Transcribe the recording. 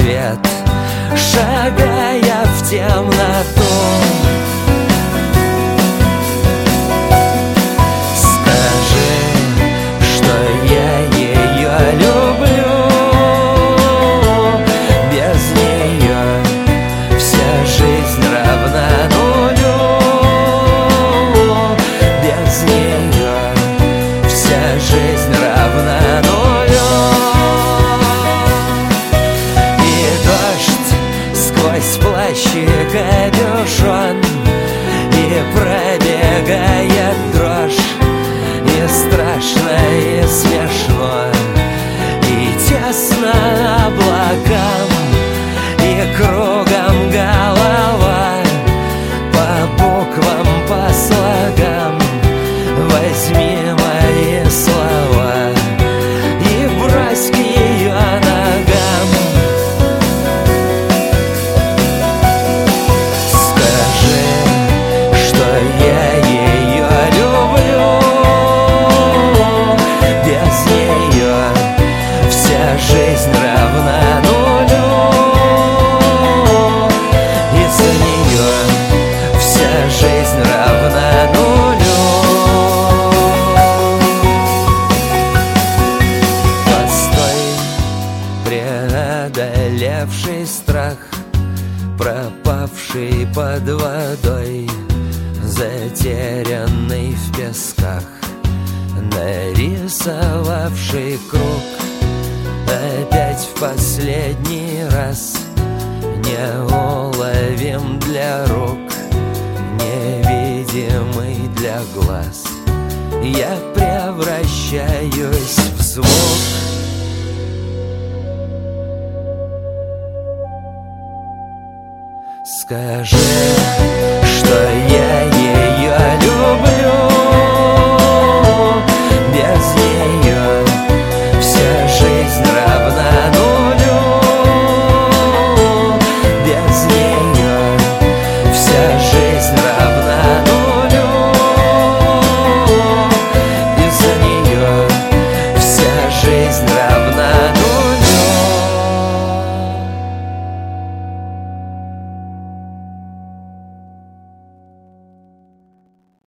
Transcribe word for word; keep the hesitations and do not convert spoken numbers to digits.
свет, шагая в темноту. Скажи, что я ее люблю. Без нее вся жизнь равна нулю. Без нее вся жизнь равна нулю. И дождь сквозь плащ и капюшон, и пробегает дрожь, и страшно, и смешно, и тесно облакам, и кругом голова. По буквам, по слогам возьми мои слова и брось к ее ногам. Скажи, что я ее люблю. Без нее вся жизнь равна нулю. Из-за нее вся жизнь равна нулю. Постой, преодолевший страх, пропавший под водой, затерянный в песках, нарисовавший круг. Опять в последний раз неуловим для рук, невидимый для глаз. Я превращаюсь в звук. Скажи, что я